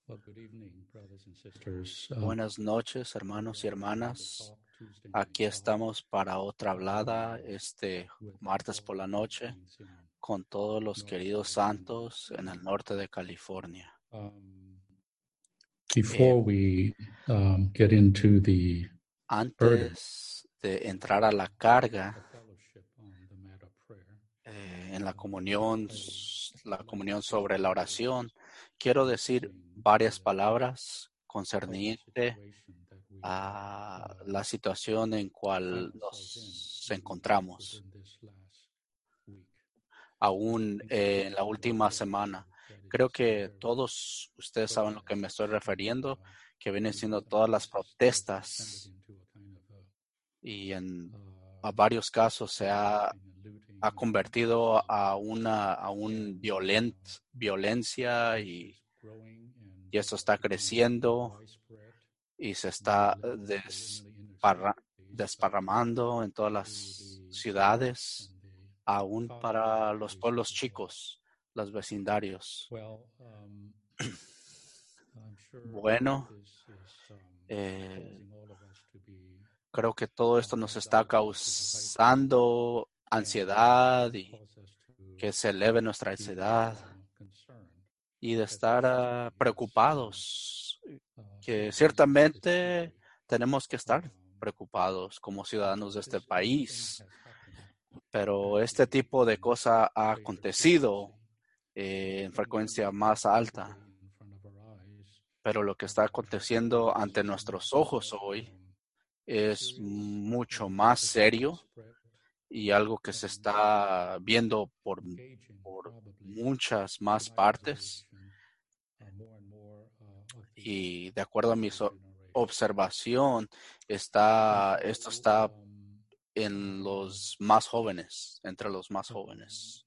Buenas noches, hermanos y hermanas. Aquí estamos para otra hablada este martes por la noche con todos los queridos santos en el norte de California. Before we get into the burden, Antes de entrar a la carga en la comunión sobre la oración, quiero decir varias palabras concerniente a la situación en cual nos encontramos aún en la última semana. Creo que todos ustedes saben lo que me estoy refiriendo, que vienen siendo todas las protestas y en a varios casos se ha convertido a violencia y esto está creciendo y se está desparramando en todas las ciudades, aún para los pueblos chicos, los vecindarios. Bueno, creo que todo esto nos está causando ansiedad y que se eleve nuestra ansiedad y de estar preocupados, que ciertamente tenemos que estar preocupados como ciudadanos de este país, pero este tipo de cosa ha acontecido en frecuencia más alta. Pero lo que está aconteciendo ante nuestros ojos hoy es mucho más serio y algo que se está viendo por muchas más partes. Y de acuerdo a mi observación, esto está en los más jóvenes, entre los más jóvenes.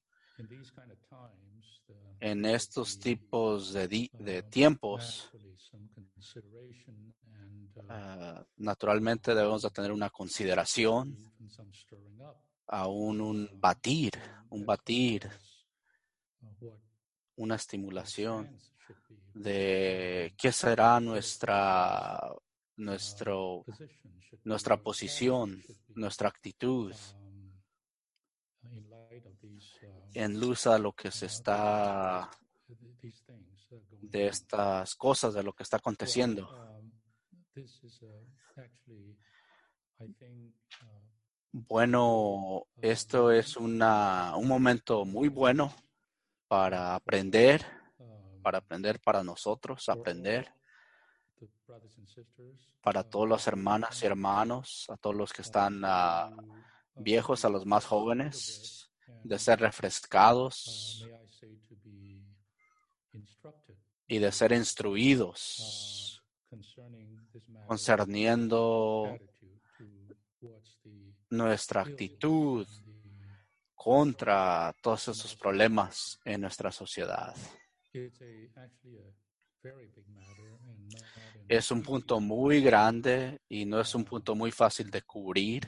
En estos tipos de tiempos, naturalmente debemos de tener una consideración, aún un batir, una estimulación de qué será nuestra posición, nuestra actitud en luz a lo que se está de estas cosas, de lo que está aconteciendo. Bueno, esto es un momento muy bueno para aprender para nosotros, aprender para todas las hermanas y hermanos, a todos los que están viejos, a los más jóvenes, de ser refrescados y de ser instruidos concerniendo nuestra actitud contra todos esos problemas en nuestra sociedad. Es un punto muy grande y no es un punto muy fácil de cubrir.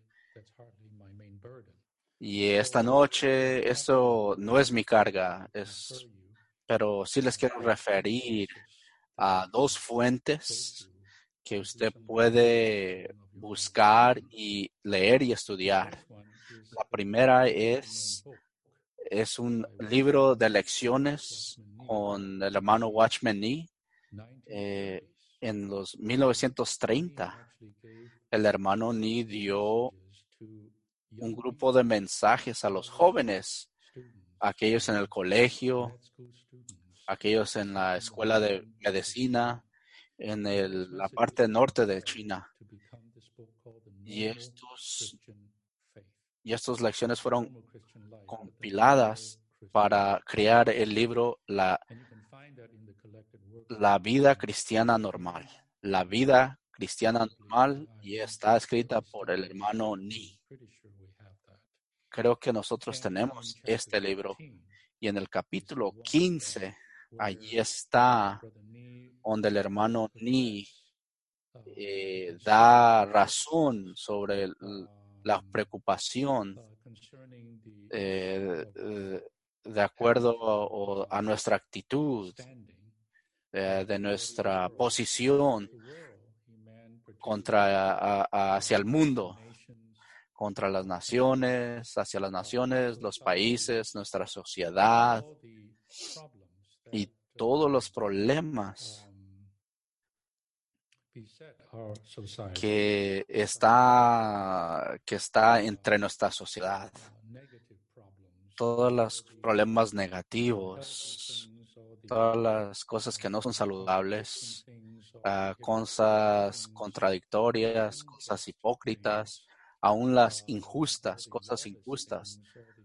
Y esta noche, esto no es mi carga, pero sí les quiero referir a dos fuentes que usted puede buscar y leer y estudiar. La primera es un libro de lecciones con el hermano Watchman Nee. En los 1930, el hermano Nee dio un grupo de mensajes a los jóvenes, aquellos en el colegio, aquellos en la escuela de medicina, en la parte norte de China. Y estas lecciones fueron compiladas para crear el libro La vida cristiana normal. La vida cristiana normal, y está escrita por el hermano Nee. Creo que nosotros tenemos este libro y en el capítulo 15, allí está donde el hermano Nee da razón sobre la preocupación de acuerdo a nuestra actitud de nuestra posición hacia el mundo, contra las naciones, hacia las naciones, los países, nuestra sociedad y todos los problemas que está entre nuestra sociedad. Todos los problemas negativos, todas las cosas que no son saludables, cosas contradictorias, cosas hipócritas, aún las injustas, cosas injustas,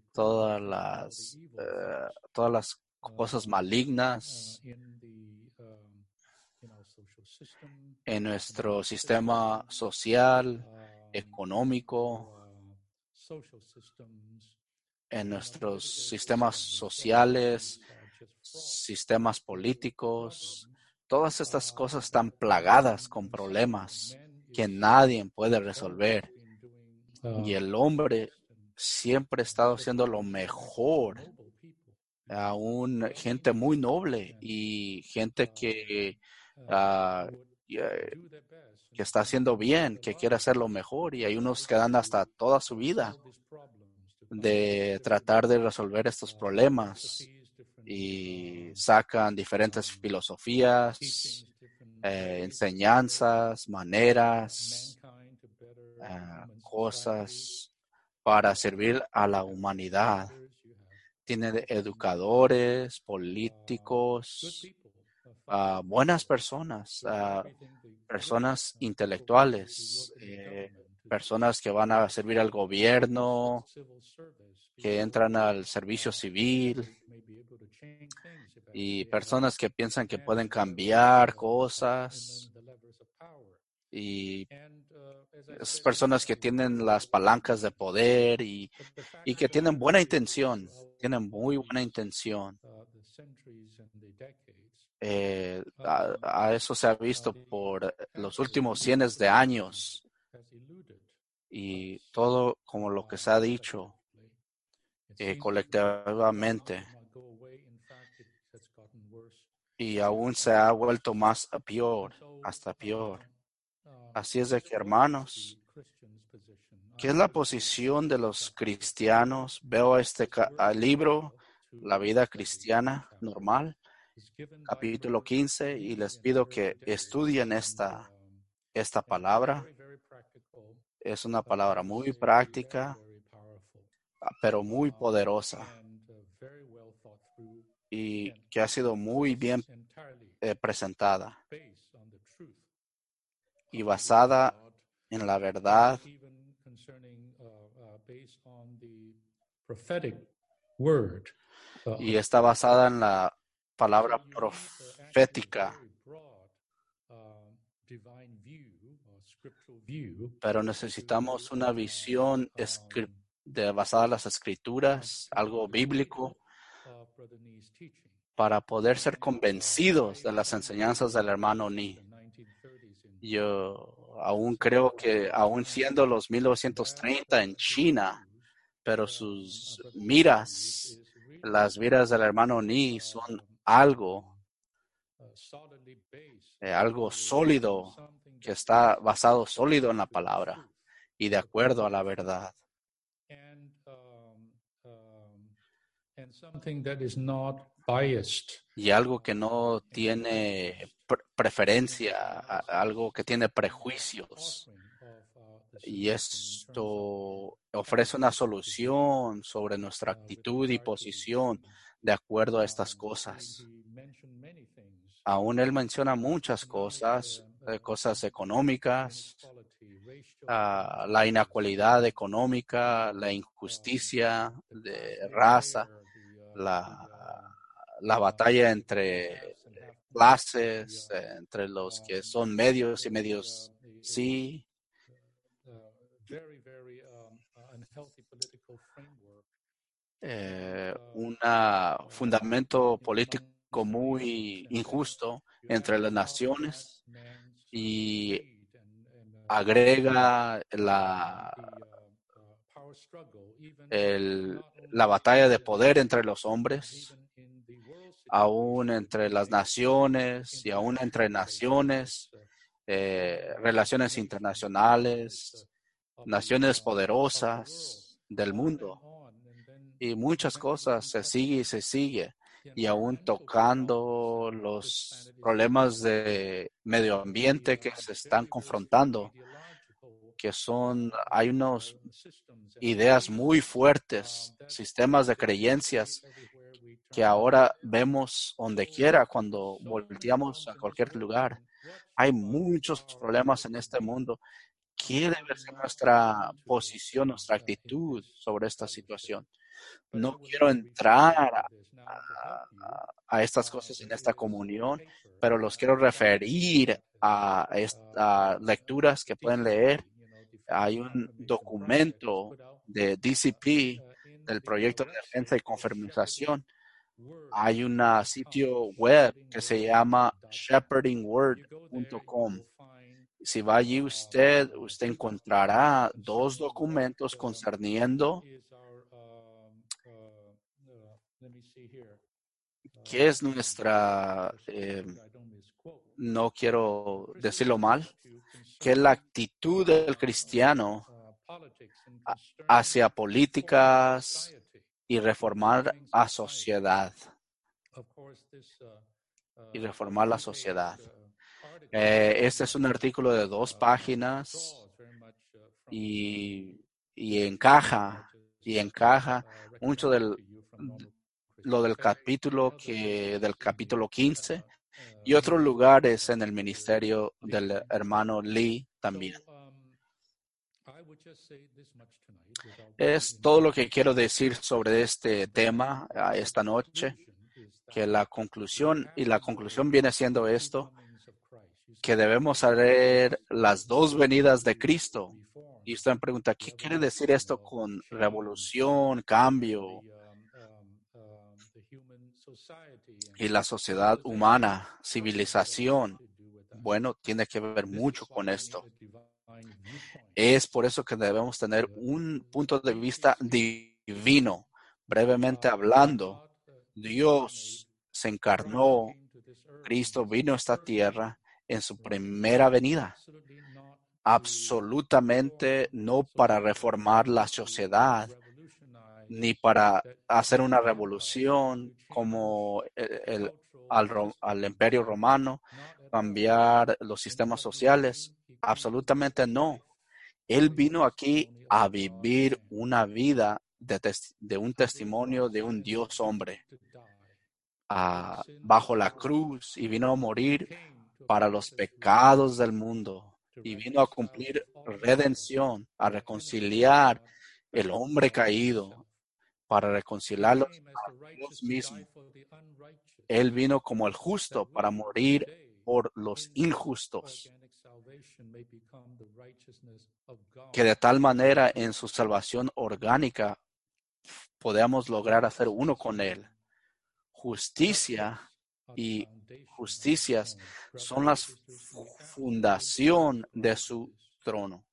todas las cosas malignas en nuestro sistema social, económico, en nuestros sistemas sociales, sistemas políticos. Todas estas cosas están plagadas con problemas que nadie puede resolver. Y el hombre siempre ha estado haciendo lo mejor. Aún gente muy noble y gente ah, que está haciendo bien, que quiere hacer lo mejor. Y hay unos que dan hasta toda su vida de tratar de resolver estos problemas y sacan diferentes filosofías, enseñanzas, maneras, cosas para servir a la humanidad. Tiene educadores, políticos, buenas personas, personas intelectuales, personas que van a servir al gobierno, que entran al servicio civil y personas que piensan que pueden cambiar cosas y esas personas que tienen las palancas de poder y que tienen buena intención, tienen muy buena intención. A eso se ha visto por los últimos cientos de años y todo como lo que se ha dicho colectivamente y aún se ha vuelto más peor, hasta peor. Así es de que, hermanos, ¿qué es la posición de los cristianos? Veo al libro, La vida cristiana normal, capítulo 15, y les pido que estudien esta palabra. Es una palabra muy práctica, pero muy poderosa y que ha sido muy bien presentada y basada en la verdad y está basada en la palabra profética. Pero necesitamos una visión basada en las escrituras, algo bíblico, para poder ser convencidos de las enseñanzas del hermano Ni. Yo aún creo que, aún siendo los 1930 en China, pero sus miras, las miras del hermano Ni son algo sólido, que está basado sólido en la palabra y de acuerdo a la verdad. Y algo que no tiene preferencia, algo que tiene prejuicios. Y esto ofrece una solución sobre nuestra actitud y posición de acuerdo a estas cosas. Aún él menciona muchas cosas, cosas económicas, la inequalidad económica, la injusticia de raza, la batalla entre clases, entre los que son medios y medios sí. Un fundamento político muy injusto entre las naciones y agrega la batalla de poder entre los hombres aún entre las naciones y aún entre naciones, relaciones internacionales, naciones poderosas del mundo. Y muchas cosas se sigue y se sigue. Y aún tocando los problemas de medio ambiente que se están confrontando, hay unas ideas muy fuertes, sistemas de creencias que ahora vemos donde quiera cuando volteamos a cualquier lugar. Hay muchos problemas en este mundo. ¿Qué debe ser nuestra posición, nuestra actitud sobre esta situación? No quiero entrar a estas cosas en esta comunión, pero los quiero referir a lecturas que pueden leer. Hay un documento de DCP, del Proyecto de Defensa y Confirmación. Hay un sitio web que se llama shepherdingword.com. Si va allí usted encontrará dos documentos concerniendo qué es nuestra, no quiero decirlo mal, que es la actitud del cristiano hacia políticas y reformar a sociedad. Y reformar la sociedad. Este es un artículo de 2 páginas y encaja mucho del capítulo del capítulo 15 y otros lugares en el ministerio del hermano Lee también. Es todo lo que quiero decir sobre este tema esta noche, que la conclusión viene siendo esto, que debemos saber las dos venidas de Cristo. Y usted me pregunta, ¿qué quiere decir esto con revolución, cambio y la sociedad humana, civilización? Bueno, tiene que ver mucho con esto. Es por eso que debemos tener un punto de vista divino. Brevemente hablando, Dios se encarnó, Cristo vino a esta tierra en su primera venida. Absolutamente no para reformar la sociedad, ni para hacer una revolución como al Imperio Romano, cambiar los sistemas sociales. Absolutamente no. Él vino aquí a vivir una vida de un testimonio de un Dios hombre bajo la cruz y vino a morir para los pecados del mundo y vino a cumplir redención, a reconciliar el hombre caído, para reconciliarlos a Dios mismo. Él vino como el justo para morir por los injustos, que de tal manera en su salvación orgánica podamos lograr hacer uno con Él. Justicia y justicias son la fundación de su trono.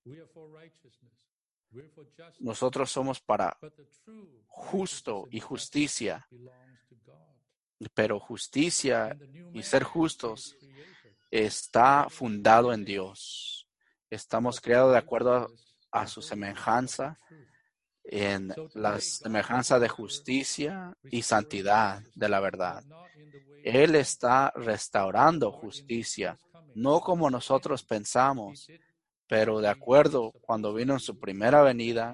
Nosotros somos para justo y justicia, pero justicia y ser justos está fundado en Dios. Estamos creados de acuerdo a su semejanza, en la semejanza de justicia y santidad de la verdad. Él está restaurando justicia, no como nosotros pensamos, pero de acuerdo cuando vino en su primera venida,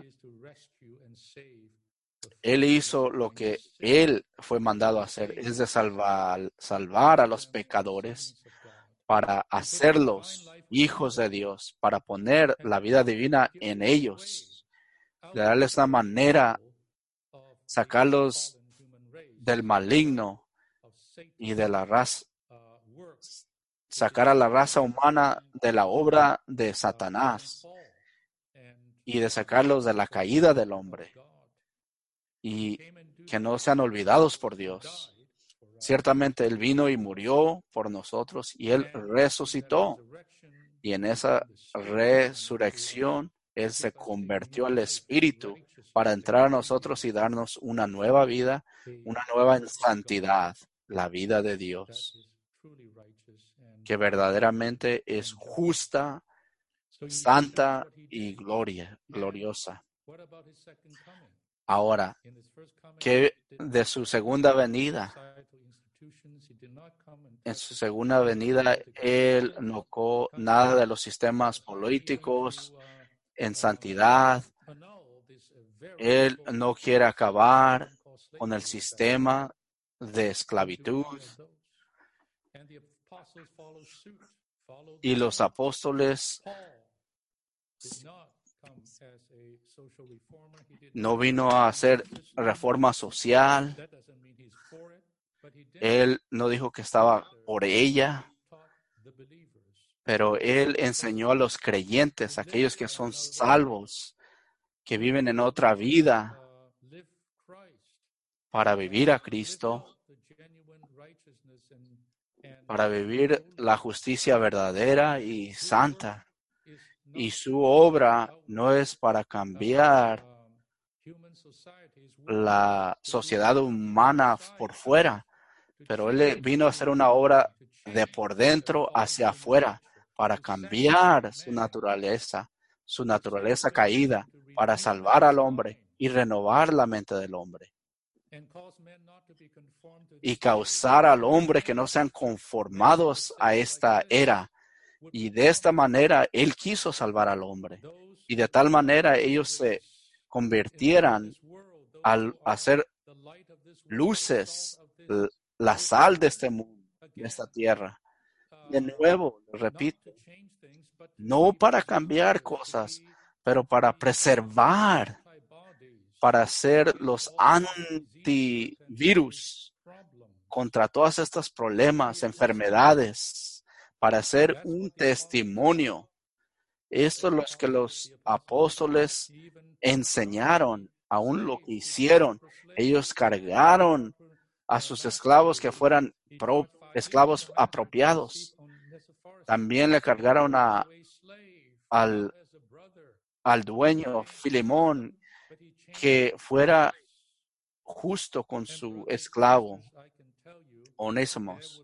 Él hizo lo que Él fue mandado a hacer, es de salvar a los pecadores para hacerlos hijos de Dios, para poner la vida divina en ellos, de darles una manera, sacarlos del maligno y de la raza, sacar a la raza humana de la obra de Satanás y de sacarlos de la caída del hombre y que no sean olvidados por Dios. Ciertamente Él vino y murió por nosotros y Él resucitó. Y en esa resurrección Él se convirtió al Espíritu para entrar a nosotros y darnos una nueva vida, una nueva santidad. la vida de Dios, que verdaderamente es justa, santa y gloriosa. Ahora, ¿qué de su segunda venida? En su segunda venida, Él no tocó nada de los sistemas políticos en santidad. Él no quiere acabar con el sistema de esclavitud. Y los apóstoles no vino a hacer reforma social. Él no dijo que estaba por ella, pero Él enseñó a los creyentes, aquellos que son salvos, que viven en otra vida, para vivir a Cristo, para vivir la justicia verdadera y santa. Y su obra no es para cambiar la sociedad humana por fuera, pero Él vino a hacer una obra de por dentro hacia afuera para cambiar su naturaleza caída, para salvar al hombre y renovar la mente del hombre. Y causar al hombre que no sean conformados a esta era. Y de esta manera Él quiso salvar al hombre. Y de tal manera ellos se convirtieran al hacer luces, la sal de este mundo, de esta tierra. De nuevo, repito, no para cambiar cosas, pero para preservar, para ser los antivirus contra todos estos problemas, enfermedades, para ser un testimonio. Esto es lo que los apóstoles enseñaron, aún lo que hicieron. Ellos cargaron a sus esclavos que fueran esclavos apropiados. También le cargaron al dueño Filemón que fuera justo con su esclavo Onésimos.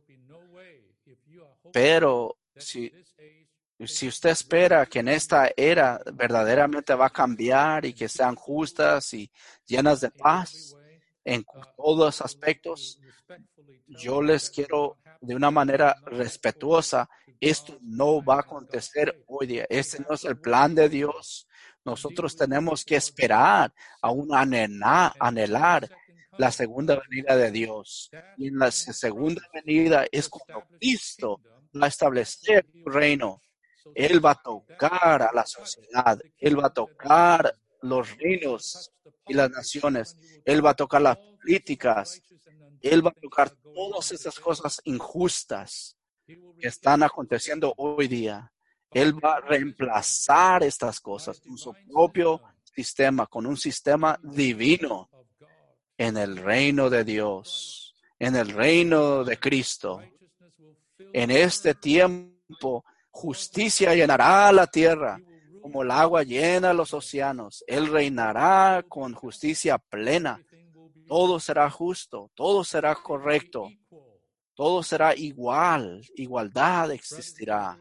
Pero si usted espera que en esta era verdaderamente va a cambiar y que sean justas y llenas de paz en todos aspectos, yo les quiero de una manera respetuosa, esto no va a acontecer hoy día. Este no es el plan de Dios. Nosotros tenemos que esperar, aún anhelar la segunda venida de Dios. Y en la segunda venida es cuando Cristo va a establecer su reino. Él va a tocar a la sociedad. Él va a tocar los reinos y las naciones. Él va a tocar las políticas. Él va a tocar todas esas cosas injustas que están aconteciendo hoy día. Él va a reemplazar estas cosas con su propio sistema, con un sistema divino en el reino de Dios, en el reino de Cristo. En este tiempo, justicia llenará la tierra como el agua llena los océanos. Él reinará con justicia plena. Todo será justo, todo será correcto, todo será igual, igualdad existirá.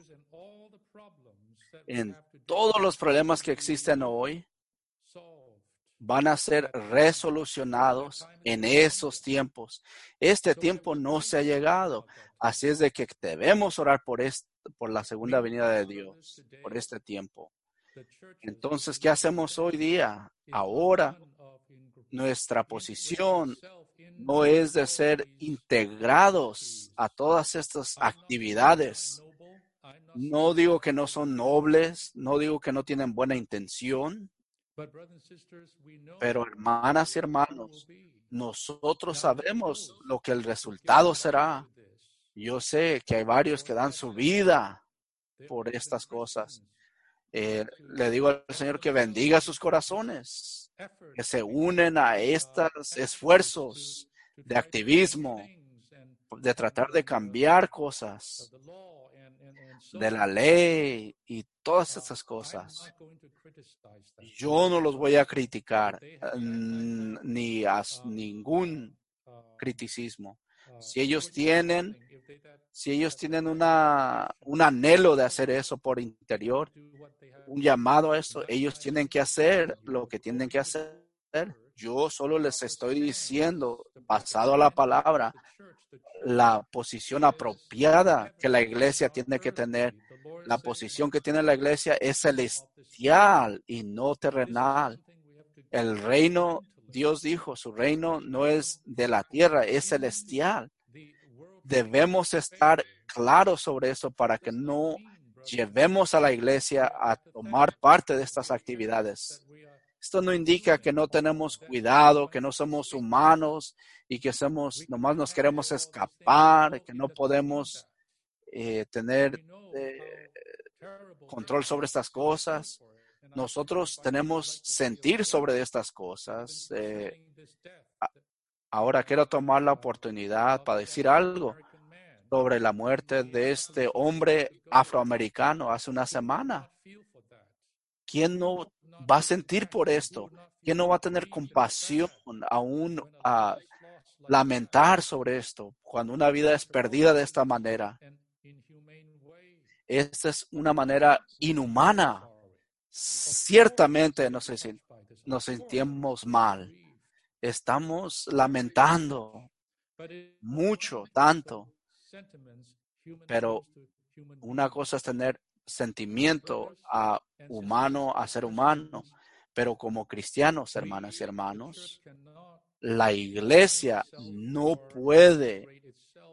En todos los problemas que existen hoy van a ser resolucionados en esos tiempos. Este tiempo no se ha llegado, así es de que debemos orar por la segunda venida de Dios, por este tiempo. Entonces, ¿qué hacemos hoy día? Ahora, nuestra posición no es de ser integrados a todas estas actividades. No digo que no son nobles, no digo que no tienen buena intención, pero hermanas y hermanos, nosotros sabemos lo que el resultado será. Yo sé que hay varios que dan su vida por estas cosas. Le digo al Señor que bendiga sus corazones, que se unen a estos esfuerzos de activismo, de tratar de cambiar cosas, de la ley y todas esas cosas. Yo no los voy a criticar, ni a ningún criticismo, Si ellos tienen un anhelo de hacer eso por interior, un llamado a eso, ellos tienen que hacer lo que tienen que hacer. Yo solo les estoy diciendo, basado a la palabra, la posición apropiada que la iglesia tiene que tener. La posición que tiene la iglesia es celestial y no terrenal. El reino, Dios dijo, su reino no es de la tierra, es celestial. Debemos estar claros sobre eso para que no llevemos a la iglesia a tomar parte de estas actividades. Esto no indica que no tenemos cuidado, que no somos humanos y que nomás nos queremos escapar, que no podemos tener control sobre estas cosas. Nosotros tenemos sentir sobre estas cosas. Ahora quiero tomar la oportunidad para decir algo sobre la muerte de este hombre afroamericano hace una semana. ¿Quién no va a sentir por esto? ¿Quién no va a tener compasión aún a lamentar sobre esto cuando una vida es perdida de esta manera? Esta es una manera inhumana. Ciertamente nos sentimos mal. Estamos lamentando mucho, tanto, pero una cosa es tener sentimiento humano a ser humano, pero como cristianos, hermanas y hermanos, la iglesia no puede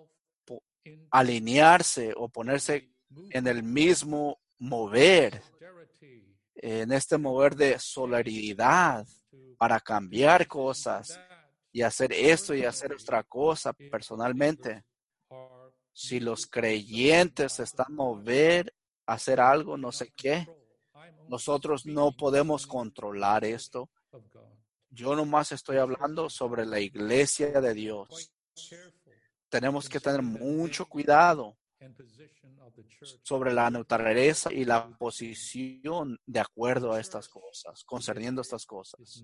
alinearse o ponerse en el mismo mover, en este mover de solidaridad para cambiar cosas y hacer esto y hacer otra cosa personalmente. Si los creyentes están mover a hacer algo, no sé qué, nosotros no podemos controlar esto. Yo nomás estoy hablando sobre la iglesia de Dios. Tenemos que tener mucho cuidado sobre la naturaleza y la posición de acuerdo a estas cosas, concerniendo estas cosas.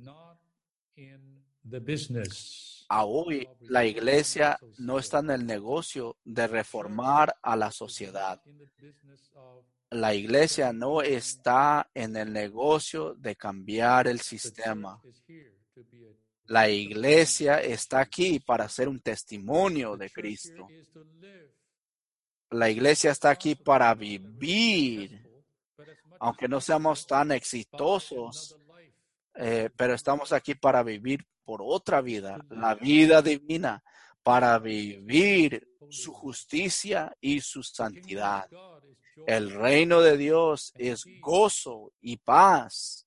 A hoy, la iglesia no está en el negocio de reformar a la sociedad. La iglesia no está en el negocio de cambiar el sistema. La iglesia está aquí para ser un testimonio de Cristo. La iglesia está aquí para vivir, aunque no seamos tan exitosos, pero estamos aquí para vivir por otra vida, la vida divina, para vivir su justicia y su santidad. El reino de Dios es gozo y paz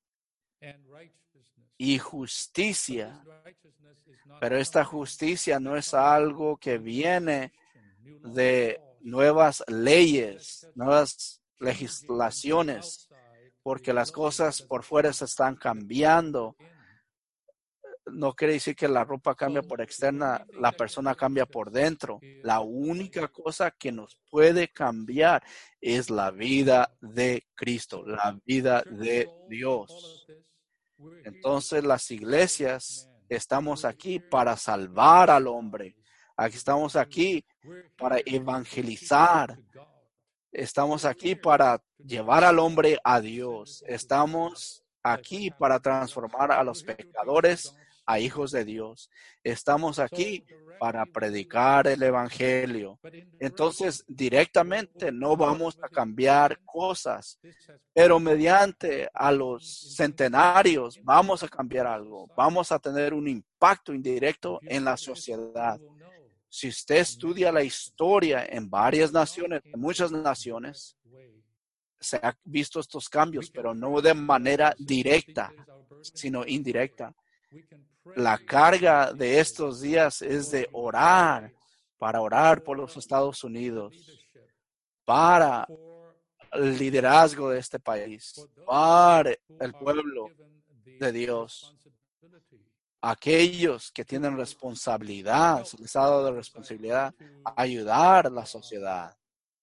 y justicia, pero esta justicia no es algo que viene de nuevas leyes, nuevas legislaciones, porque las cosas por fuera se están cambiando. No quiere decir que la ropa cambia por externa, la persona cambia por dentro. La única cosa que nos puede cambiar es la vida de Cristo, la vida de Dios. Entonces las iglesias estamos aquí para salvar al hombre. Aquí estamos aquí para evangelizar. Estamos aquí para llevar al hombre a Dios. Estamos aquí para transformar a los pecadores a hijos de Dios. Estamos aquí para predicar el evangelio. Entonces, directamente no vamos a cambiar cosas, pero mediante a los centenarios vamos a cambiar algo. Vamos a tener un impacto indirecto en la sociedad. Si usted estudia la historia en varias naciones, en muchas naciones, se han visto estos cambios, pero no de manera directa, sino indirecta. La carga de estos días es de orar, para orar por los Estados Unidos, para el liderazgo de este país, para el pueblo de Dios. Aquellos que tienen responsabilidad, se les ha dado de responsabilidad, ayudar a la sociedad.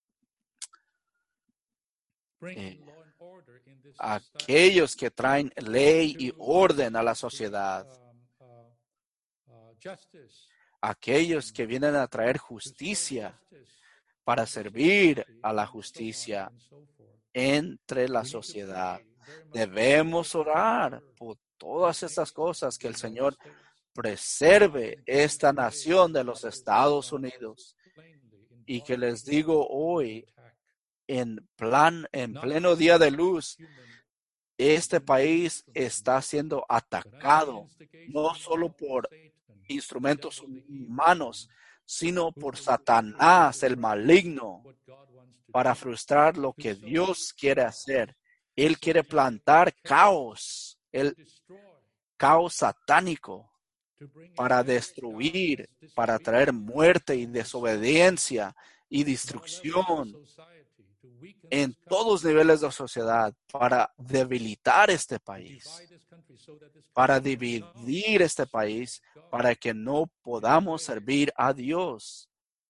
Aquellos que traen ley y orden a la sociedad. aquellos que vienen a traer justicia para servir a la justicia entre la sociedad. Debemos orar por todas estas cosas, que el Señor preserve esta nación de los Estados Unidos. Y que les digo hoy, en pleno día de luz, este país está siendo atacado no solo por instrumentos humanos, sino por Satanás, el maligno, para frustrar lo que Dios quiere hacer. Él quiere plantar caos, el caos satánico, para destruir, para traer muerte y desobediencia y destrucción en todos los niveles de la sociedad, para debilitar este país, para dividir este país, para que no podamos servir a Dios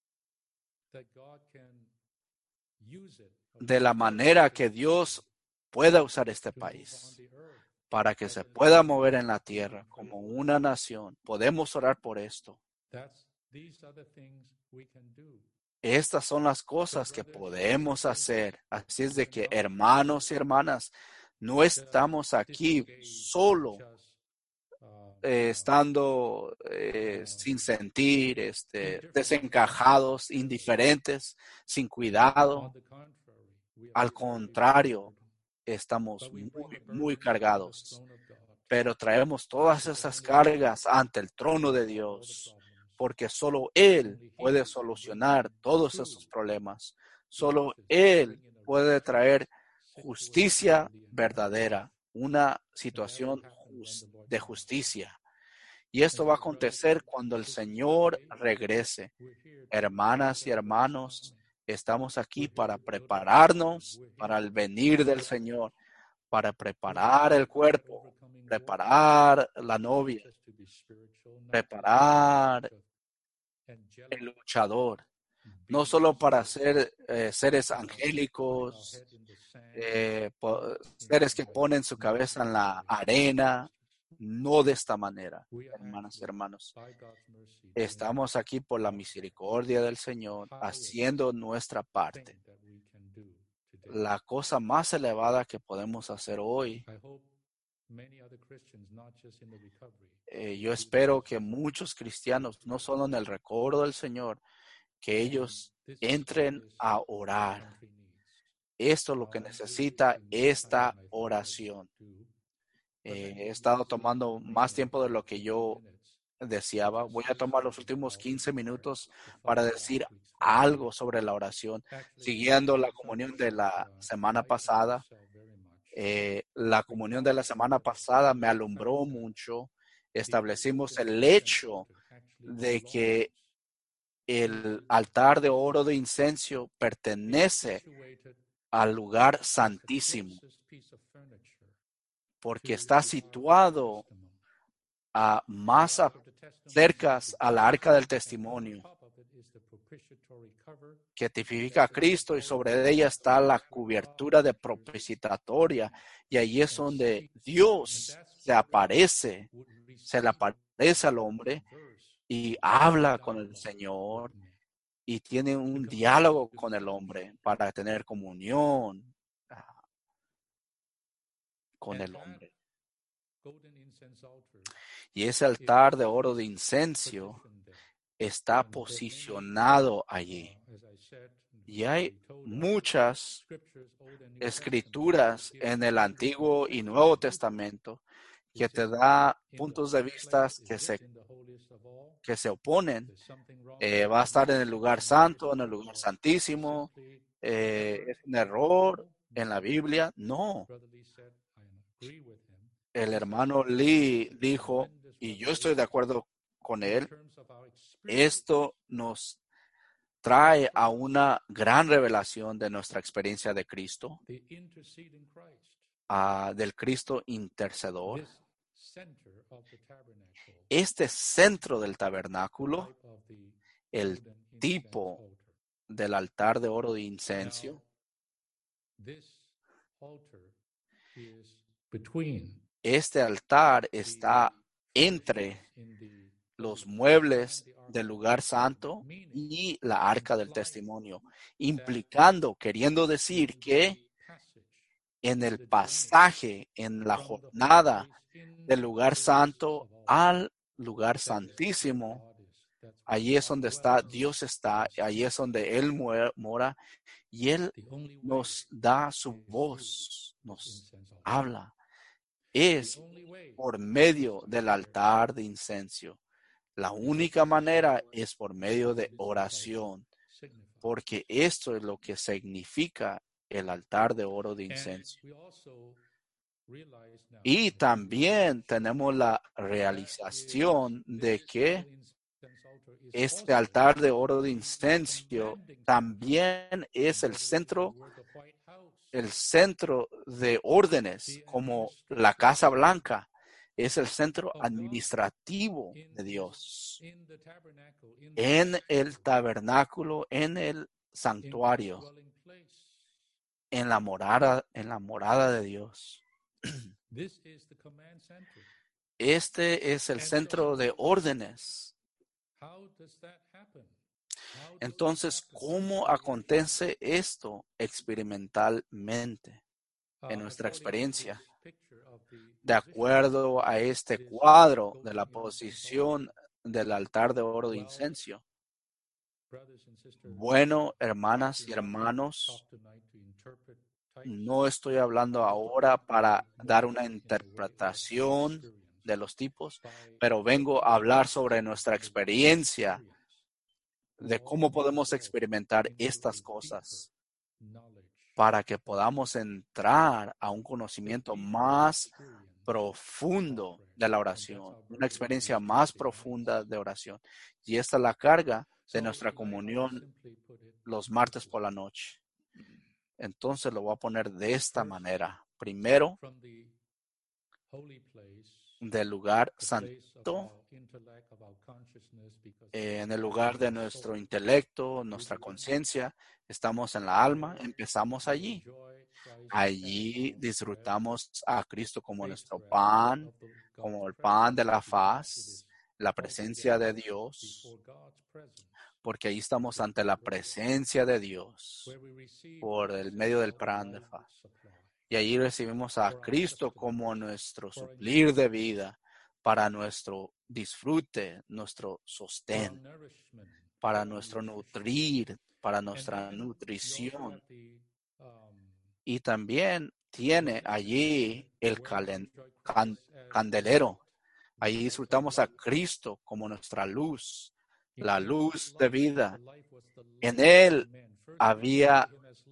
de la manera que Dios pueda usar este país, para que se pueda mover en la tierra como una nación. Podemos orar por esto. Estas son las cosas que podemos hacer. Así es de que, hermanos y hermanas, no estamos aquí solo estando sin sentir, desencajados, indiferentes, sin cuidado. Al contrario, estamos muy, muy cargados, pero traemos todas esas cargas ante el trono de Dios, porque solo Él puede solucionar todos esos problemas. Solo Él puede traer justicia verdadera, una situación de justicia. Y esto va a acontecer cuando el Señor regrese. Hermanas y hermanos, estamos aquí para prepararnos para el venir del Señor, para preparar el cuerpo, preparar la novia, preparar el luchador, no solo para ser seres angélicos, seres que ponen su cabeza en la arena, no de esta manera, hermanas y hermanos. Estamos aquí por la misericordia del Señor, haciendo nuestra parte. La cosa más elevada que podemos hacer hoy, yo espero que muchos cristianos, no solo en el recobro del Señor, que ellos entren a orar. Esto es lo que necesita esta oración. He estado tomando más tiempo de lo que yo deseaba. Voy a tomar los últimos 15 minutos para decir algo sobre la oración, siguiendo la comunión de la semana pasada. La comunión de la semana pasada me alumbró mucho. Establecimos el hecho de que el altar de oro de incenso pertenece al lugar santísimo, porque está situado más cerca a la arca del testimonio, que tipifica a Cristo, y sobre ella está la cubiertura de propiciatoria, y ahí es donde Dios se le aparece al hombre y habla con el Señor y tiene un diálogo con el hombre para tener comunión con el hombre. Y ese altar de oro de incenso está posicionado allí. Y hay muchas escrituras en el Antiguo y Nuevo Testamento que te da puntos de vista que se oponen. Va a estar en el lugar santo, en el lugar santísimo. ¿Es un error en la Biblia? No. El hermano Lee dijo, y yo estoy de acuerdo con él, esto nos trae a una gran revelación de nuestra experiencia de Cristo, del Cristo intercedor. Este centro del tabernáculo, el tipo del altar de oro de incenso, este altar está entre los muebles del lugar santo y la arca del testimonio, implicando, queriendo decir que en el pasaje, en la jornada del lugar santo al lugar santísimo, allí es donde Dios está, allí es donde Él mora y Él nos da su voz, nos habla. Es por medio del altar de incenso. La única manera es por medio de oración, porque esto es lo que significa el altar de oro de incenso. Y también tenemos la realización de que este altar de oro de incenso también es el centro de órdenes, como la Casa Blanca. Es el centro administrativo de Dios. En el tabernáculo, en el santuario, en la morada de Dios. Este es el centro de órdenes. Entonces, ¿cómo acontece esto experimentalmente en nuestra experiencia? De acuerdo a este cuadro de la posición del altar de oro de incenso. Bueno, hermanas y hermanos, no estoy hablando ahora para dar una interpretación de los tipos, pero vengo a hablar sobre nuestra experiencia de cómo podemos experimentar estas cosas para que podamos entrar a un conocimiento más profundo de la oración, una experiencia más profunda de oración. Y esta es la carga de nuestra comunión los martes por la noche. Entonces lo voy a poner de esta manera. Primero, del lugar santo, en el lugar de nuestro intelecto, nuestra conciencia, estamos en la alma, empezamos allí. Allí disfrutamos a Cristo como nuestro pan, como el pan de la faz, la presencia de Dios, porque ahí estamos ante la presencia de Dios por el medio del pan de faz. Y allí recibimos a Cristo como nuestro suplir de vida para nuestro disfrute, nuestro sostén, para nuestro nutrir, para nuestra nutrición. Y también tiene allí el candelero. Allí disfrutamos a Cristo como nuestra luz, la luz de vida. En Él había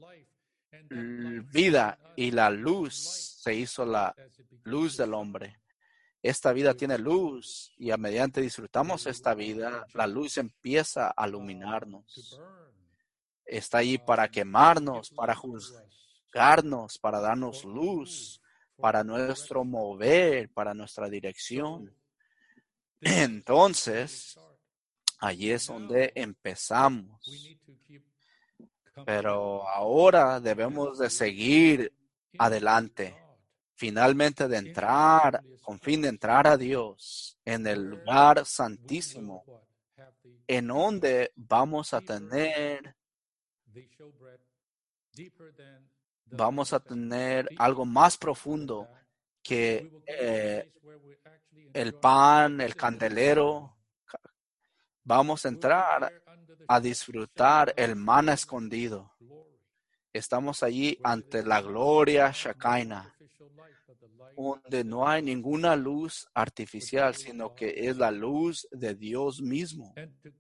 vida y la luz se hizo la luz del hombre. Esta vida tiene luz y a medida que disfrutamos esta vida, la luz empieza a iluminarnos. Está allí para quemarnos, para juzgarnos, para darnos luz, para nuestro mover, para nuestra dirección. Entonces, allí es donde empezamos. Pero ahora debemos de seguir adelante, finalmente de entrar, con fin de entrar a Dios en el lugar santísimo, en donde vamos a tener algo más profundo que el pan, el candelero. Vamos a entrar a disfrutar el maná escondido. Estamos allí ante la gloria Shekinah, donde no hay ninguna luz artificial, sino que es la luz de Dios mismo.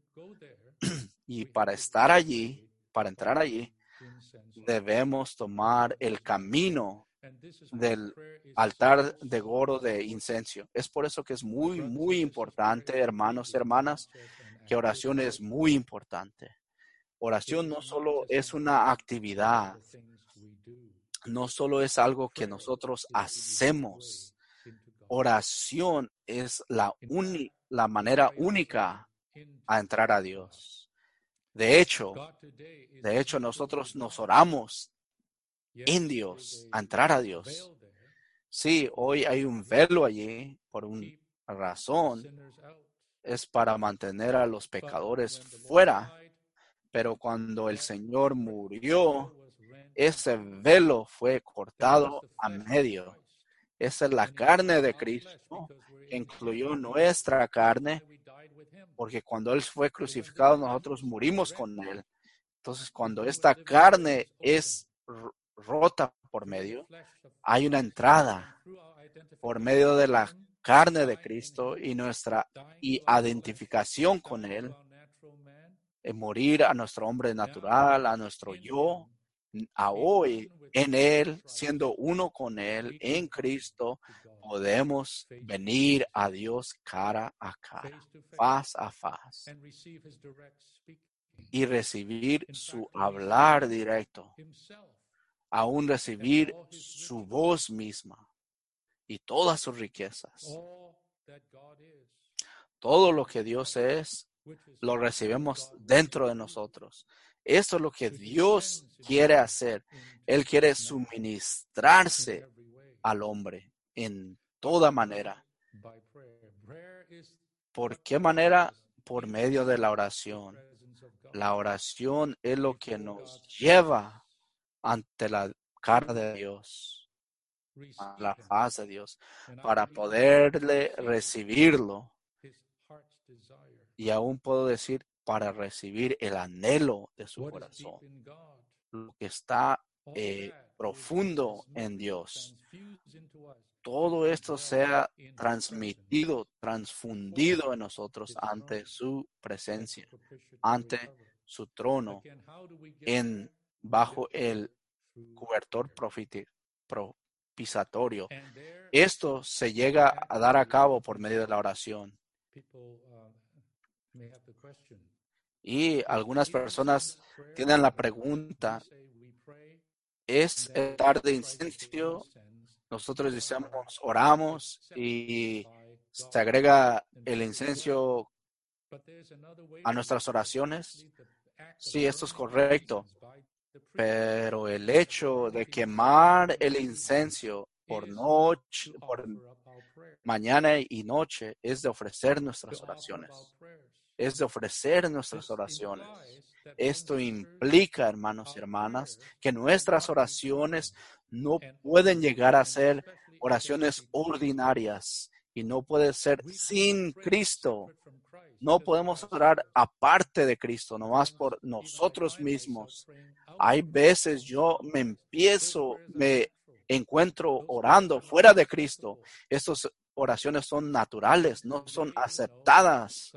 Y para estar allí, para entrar allí, debemos tomar el camino del altar de oro de incenso. Es por eso que es muy, muy importante, hermanos y hermanas, que oración es muy importante. Oración no solo es una actividad, no solo es algo que nosotros hacemos. Oración es la manera única a entrar a Dios. De hecho, nosotros nos oramos en Dios, a entrar a Dios. Sí, hoy hay un velo allí por una razón, es para mantener a los pecadores fuera, pero cuando el Señor murió, ese velo fue cortado a medio. Esa es la carne de Cristo, que incluyó nuestra carne, porque cuando Él fue crucificado, nosotros murimos con Él. Entonces, cuando esta carne es rota por medio, hay una entrada por medio de la carne de Cristo y nuestra identificación con Él, morir a nuestro hombre natural, a nuestro yo, a hoy en Él, siendo uno con Él, en Cristo, podemos venir a Dios cara a cara, faz a faz, y recibir su hablar directo, aún recibir su voz misma y todas sus riquezas. Todo lo que Dios es, lo recibimos dentro de nosotros. Eso es lo que Dios quiere hacer. Él quiere suministrarse al hombre en toda manera. ¿Por qué manera? Por medio de la oración. La oración es lo que nos lleva ante la cara de Dios, a la faz de Dios, para poderle recibirlo. Y aún puedo decir, para recibir el anhelo de su corazón, lo que está profundo en Dios. Todo esto sea transmitido, transfundido en nosotros ante su presencia, ante su trono, bajo el cobertor propiciatorio. Esto se llega a dar a cabo por medio de la oración. Y algunas personas tienen la pregunta, ¿es el altar de incienso? Nosotros decimos, oramos y se agrega el incienso a nuestras oraciones. Sí, esto es correcto. Pero el hecho de quemar el incienso por mañana y noche, es de ofrecer nuestras oraciones. Es de ofrecer nuestras oraciones. Esto implica, hermanos y hermanas, que nuestras oraciones no pueden llegar a ser oraciones ordinarias y no pueden ser sin Cristo. No podemos orar aparte de Cristo, nomás por nosotros mismos. Hay veces yo me encuentro orando fuera de Cristo. Estas oraciones son naturales, no son aceptadas.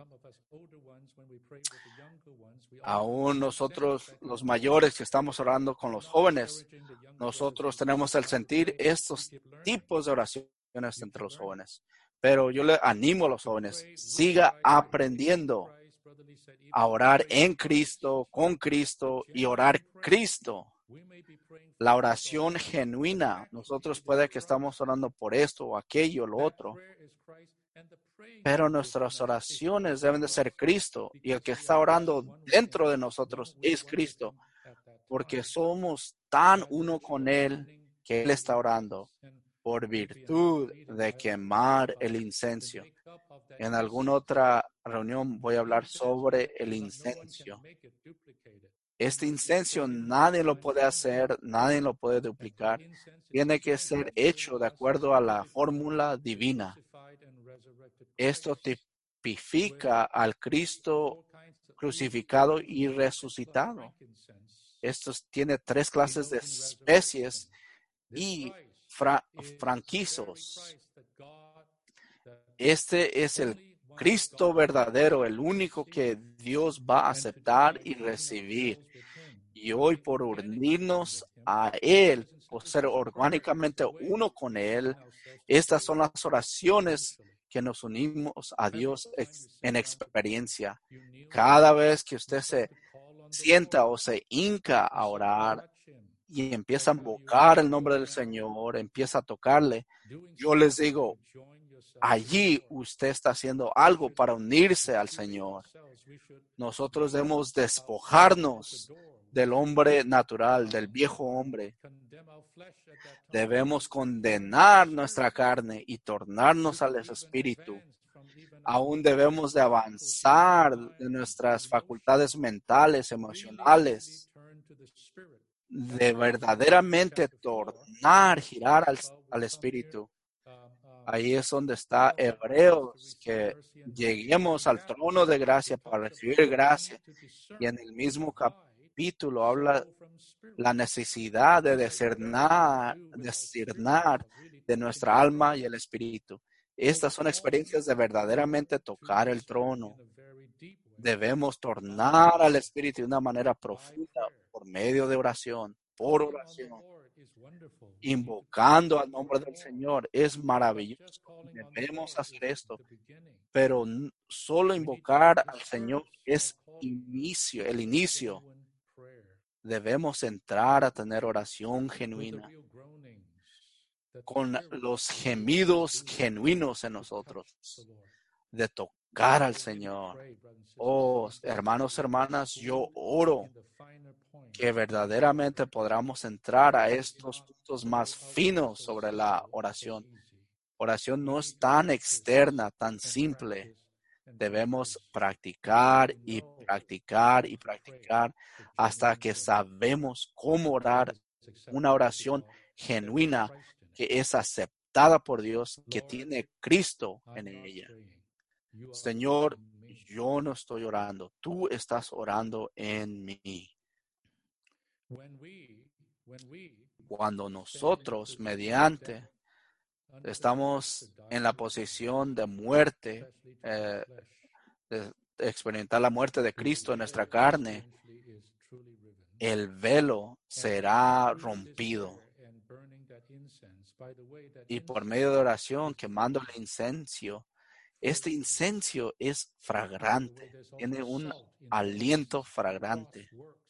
Aún nosotros, los mayores que estamos orando con los jóvenes, nosotros tenemos el sentir estos tipos de oraciones entre los jóvenes. Pero yo le animo a los jóvenes, siga aprendiendo a orar en Cristo, con Cristo y orar Cristo. La oración genuina, nosotros puede que estamos orando por esto o aquello, lo otro, pero nuestras oraciones deben de ser Cristo y el que está orando dentro de nosotros es Cristo, porque somos tan uno con Él que Él está orando por virtud de quemar el incienso. En alguna otra reunión voy a hablar sobre el incienso. Este incienso nadie lo puede hacer, nadie lo puede duplicar. Tiene que ser hecho de acuerdo a la fórmula divina. Esto tipifica al Cristo crucificado y resucitado. Esto tiene 3 clases de especies y franquizos. Este es el Cristo verdadero, el único que Dios va a aceptar y recibir. Y hoy, por unirnos a Él, por ser orgánicamente uno con Él, estas son las oraciones que nos unimos a Dios en experiencia. Cada vez que usted se sienta o se hinca a orar y empieza a invocar el nombre del Señor, empieza a tocarle, yo les digo, allí usted está haciendo algo para unirse al Señor. Nosotros debemos despojarnos del hombre natural, del viejo hombre. Debemos condenar nuestra carne y tornarnos al espíritu. Aún debemos de avanzar de nuestras facultades mentales, emocionales, de verdaderamente tornar, girar al Espíritu. Ahí es donde está Hebreos, que lleguemos al trono de gracia para recibir gracia. Y en el mismo capítulo habla la necesidad de discernar de nuestra alma y el Espíritu. Estas son experiencias de verdaderamente tocar el trono. Debemos tornar al Espíritu de una manera profunda por medio de oración, por oración, invocando al nombre del Señor. Es maravilloso. Debemos hacer esto, pero solo invocar al Señor es el inicio. Debemos entrar a tener oración genuina, con los gemidos genuinos en nosotros, de tocar al Señor. Oh, hermanos, hermanas, yo oro que verdaderamente podamos entrar a estos puntos más finos sobre la oración. Oración no es tan externa, tan simple. Debemos practicar y practicar y practicar hasta que sabemos cómo orar una oración genuina que es aceptada por Dios, que tiene Cristo en ella. Señor, yo no estoy orando, tú estás orando en mí. Cuando nosotros, mediante, estamos en la posición de muerte, de experimentar la muerte de Cristo en nuestra carne, el velo será rompido. Y por medio de oración, quemando el incenso, este incenso es fragrante, tiene un aliento fragrante.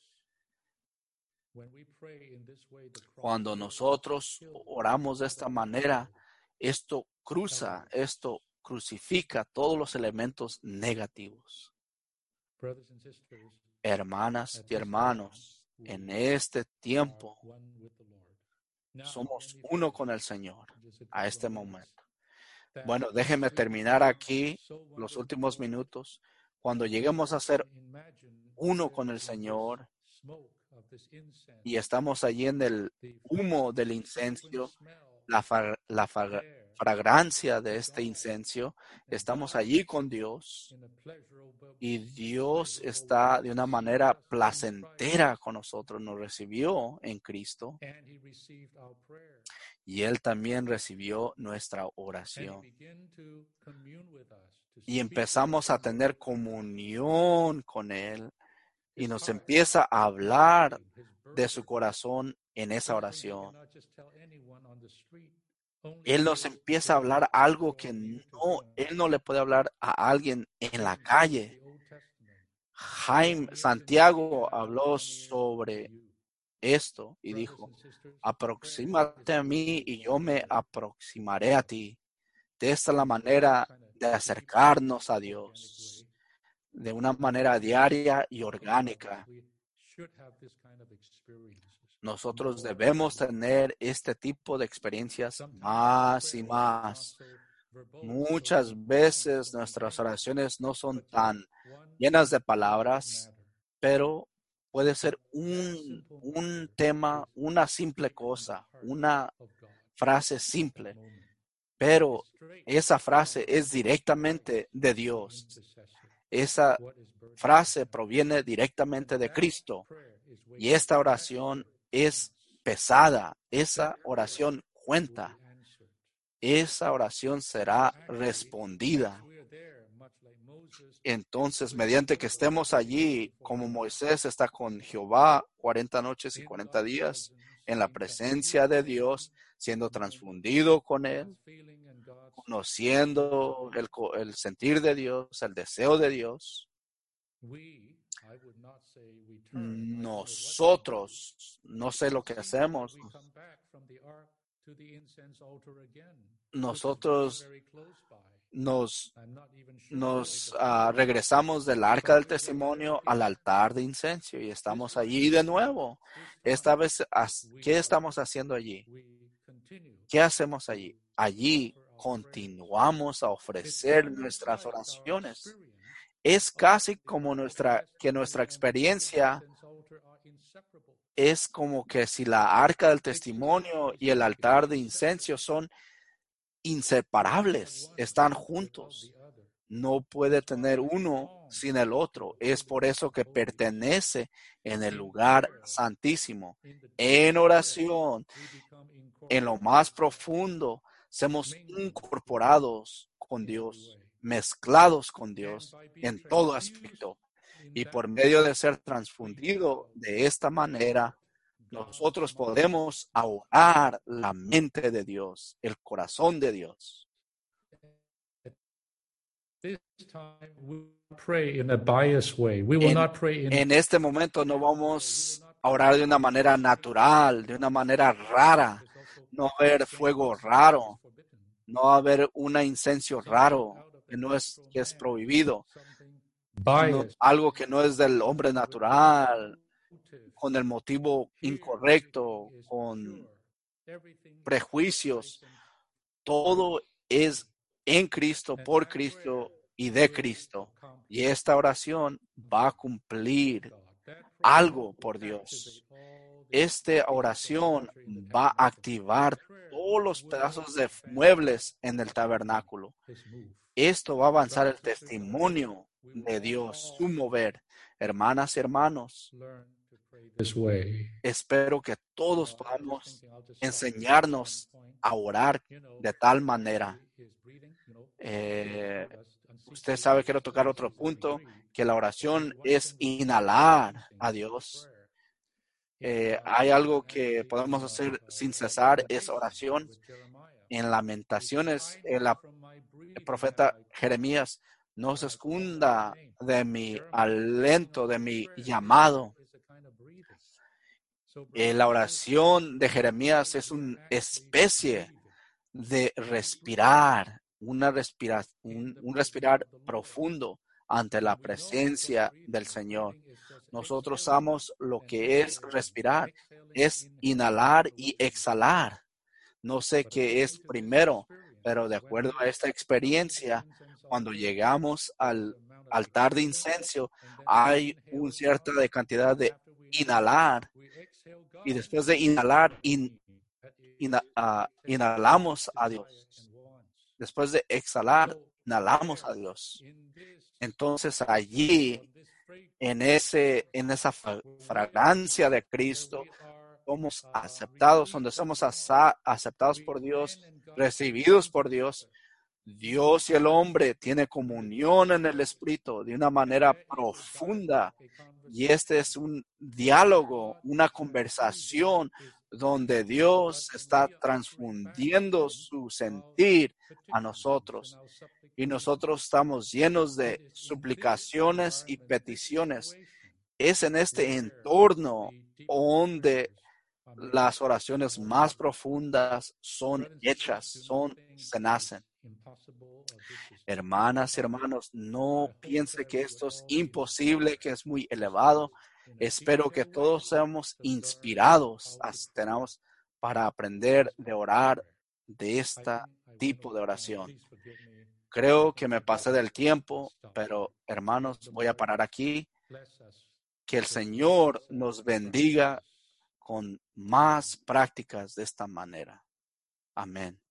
Cuando nosotros oramos de esta manera, esto crucifica todos los elementos negativos. Hermanas y hermanos, en este tiempo somos uno con el Señor a este momento. Bueno, déjenme terminar aquí los últimos minutos. Cuando lleguemos a ser uno con el Señor y estamos allí en el humo del incenso, la fragancia de este incenso, estamos allí con Dios y Dios está de una manera placentera con nosotros, nos recibió en Cristo y Él también recibió nuestra oración. Y empezamos a tener comunión con Él y nos empieza a hablar de su corazón en esa oración. Él nos empieza a hablar algo que Él no le puede hablar a alguien en la calle. Santiago habló sobre esto y dijo, aproxímate a mí y yo me aproximaré a ti. De esta es la manera de acercarnos a Dios, de una manera diaria y orgánica. Nosotros debemos tener este tipo de experiencias más y más. Muchas veces nuestras oraciones no son tan llenas de palabras, pero puede ser un tema, una simple cosa, una frase simple, pero esa frase es directamente de Dios. Esa frase proviene directamente de Cristo y esta oración es pesada. Esa oración cuenta. Esa oración será respondida. Entonces, mediante que estemos allí, como Moisés está con Jehová 40 noches y 40 días, en la presencia de Dios, siendo transfundido con Él, conociendo el sentir de Dios, el deseo de Dios, nosotros, no sé lo que hacemos, nosotros nos regresamos del arca del testimonio al altar de incienso y estamos allí de nuevo. Esta vez, ¿qué estamos haciendo allí? ¿Qué hacemos allí? Allí continuamos a ofrecer nuestras oraciones. Es casi como nuestra experiencia es como que si la arca del testimonio y el altar de incenso son inseparables, están juntos. No puede tener uno sin el otro. Es por eso que pertenece en el lugar santísimo. En oración, en lo más profundo, somos incorporados con Dios, mezclados con Dios en todo aspecto. Y por medio de ser transfundido de esta manera, nosotros podemos ahogar la mente de Dios, el corazón de Dios. En este momento no vamos a orar de una manera natural, de una manera rara. No va a haber fuego raro, no va a haber un incenso raro que es prohibido, sino algo que no es del hombre natural, con el motivo incorrecto, con prejuicios. Todo es en Cristo, por Cristo y de Cristo. Y esta oración va a cumplir algo por Dios. Esta oración va a activar todos los pedazos de muebles en el tabernáculo. Esto va a avanzar el testimonio de Dios, su mover. Hermanas y hermanos, espero que todos podamos enseñarnos a orar de tal manera. Usted sabe, quiero tocar otro punto, que la oración es inhalar a Dios. Hay algo que podemos hacer sin cesar, es oración. En Lamentaciones, el profeta Jeremías, no se esconda de mi aliento, de mi llamado. La oración de Jeremías es una especie de respirar, un respirar profundo ante la presencia del Señor. Nosotros sabemos lo que es respirar, es inhalar y exhalar. No sé qué es primero, pero de acuerdo a esta experiencia, cuando llegamos al altar de incienso, hay una cierta cantidad de inhalar, y después de inhalar, inhalamos a Dios. Después de exhalar, inhalamos a Dios. Entonces allí, en esa fragancia de Cristo, somos aceptados, donde somos aceptados por Dios, recibidos por Dios. Dios y el hombre tienen comunión en el Espíritu de una manera profunda. Y este es un diálogo, una conversación donde Dios está transfundiendo su sentir a nosotros. Y nosotros estamos llenos de suplicaciones y peticiones. Es en este entorno donde las oraciones más profundas son hechas, se nacen. Hermanas y hermanos, no piense que esto es imposible, que es muy elevado. Espero que todos seamos inspirados para aprender de orar de este tipo de oración. Creo que me pasé del tiempo, pero hermanos, voy a parar aquí. Que el Señor nos bendiga con más prácticas de esta manera. Amén.